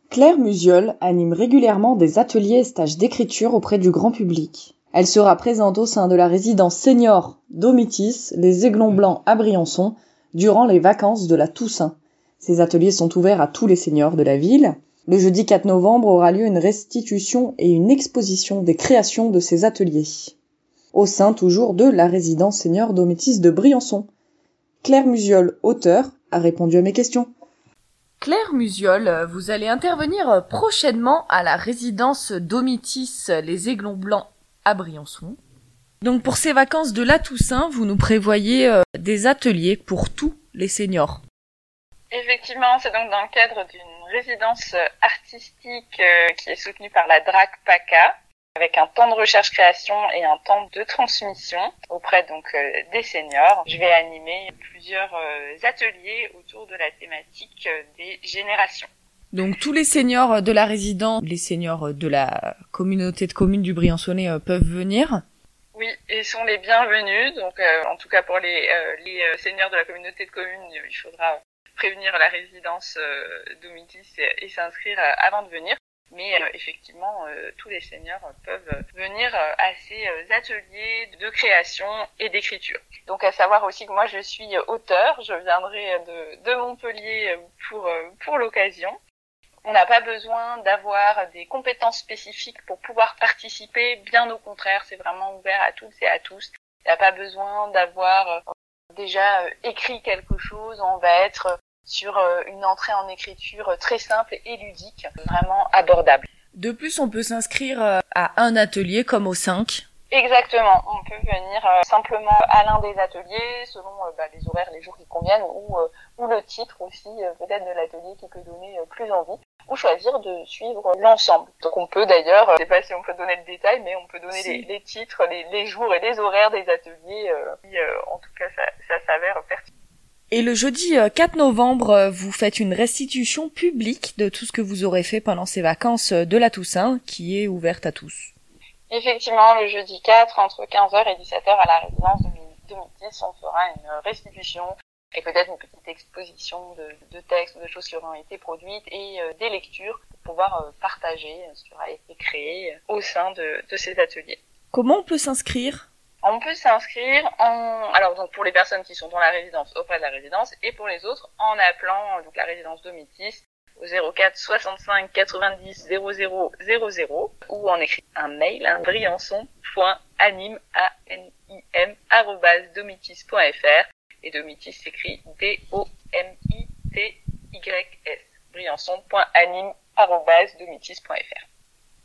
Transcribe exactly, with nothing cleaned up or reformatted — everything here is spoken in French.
Claire Musiol anime régulièrement des ateliers et stages d'écriture auprès du grand public. Elle sera présente au sein de la résidence senior Domitis, les Aiglons Blancs à Briançon, durant les vacances de la Toussaint. Ces ateliers sont ouverts à tous les seniors de la ville. Le jeudi quatre novembre aura lieu une restitution et une exposition des créations de ces ateliers, au sein toujours de la résidence senior Domitis de Briançon. Claire Musiol, auteure, a répondu à mes questions. Claire Musiol, vous allez intervenir prochainement à la résidence Domitis les Aiglons Blancs à Briançon. Donc pour ces vacances de la Toussaint, vous nous prévoyez euh, des ateliers pour tous les seniors. Effectivement, c'est donc dans le cadre d'une résidence artistique euh, qui est soutenue par la D R A C PACA, avec un temps de recherche-création et un temps de transmission auprès donc euh, des seniors. Je vais animer plusieurs euh, ateliers autour de la thématique euh, des générations. Donc tous les seniors de la résidence, les seniors de la communauté de communes du Briançonnais euh, peuvent venir. Oui, et sont les bienvenus. Donc euh, en tout cas pour les, euh, les euh, seniors de la communauté de communes, il faudra prévenir la résidence euh, Domitis et, et s'inscrire euh, avant de venir. Mais euh, effectivement, euh, tous les seniors peuvent venir euh, à ces euh, ateliers de création et d'écriture. Donc à savoir aussi que moi je suis auteure, je viendrai de, de Montpellier pour, euh, pour l'occasion. On n'a pas besoin d'avoir des compétences spécifiques pour pouvoir participer, bien au contraire, c'est vraiment ouvert à toutes et à tous. Il n'y a pas besoin d'avoir euh, déjà euh, écrit quelque chose, on va être sur euh, une entrée en écriture très simple et ludique, vraiment abordable. De plus, on peut s'inscrire euh, à un atelier comme au cinq. Exactement, on peut venir euh, simplement à l'un des ateliers selon euh, bah, les horaires, les jours qui conviennent ou, euh, ou le titre aussi euh, peut-être de l'atelier qui peut donner euh, plus envie, ou choisir de suivre l'ensemble. Donc on peut d'ailleurs, euh, je sais pas si on peut donner le détail, mais on peut donner si. les, les titres, les, les jours et les horaires des ateliers, euh, qui, euh, en tout cas ça, ça s'avère pertinent. Et le jeudi quatre novembre, vous faites une restitution publique de tout ce que vous aurez fait pendant ces vacances de la Toussaint, qui est ouverte à tous. Effectivement, le jeudi quatre, entre quinze heures et dix-sept heures à la résidence de Domitis, on fera une restitution et peut-être une petite exposition de, de textes ou de choses qui auront été produites et euh, des lectures pour pouvoir euh, partager ce qui aura été créé au sein de, de ces ateliers. Comment on peut s'inscrire ? On peut s'inscrire en, alors donc pour les personnes qui sont dans la résidence, auprès de la résidence, et pour les autres en appelant donc la résidence Domitis au zéro quatre soixante-cinq quatre-vingt-dix zéro zéro zéro zéro ou en écrit un mail à briançon point anime a n i m arobase domitis point f r et Domitis s'écrit D O M I T Y S briançon point anime arobase domitis point f r.